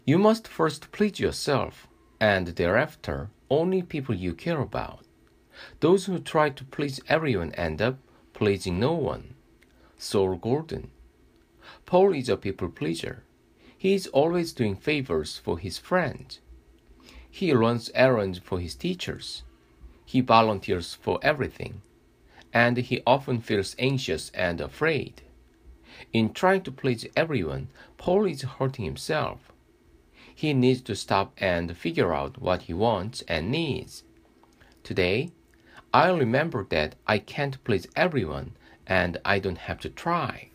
You must first please yourself, and thereafter only people you care about. Those who try to please everyone end up pleasing no one. Saul Gordon. Paul is a people pleaser. He is always doing favors for his friends. He runs errands for his teachers. He volunteers for everything. And he often feels anxious and afraid. In trying to please everyone, Paul is hurting himself. He needs to stop and figure out what he wants and needs. Today, I'll remember that I can't please everyone and I don't have to try.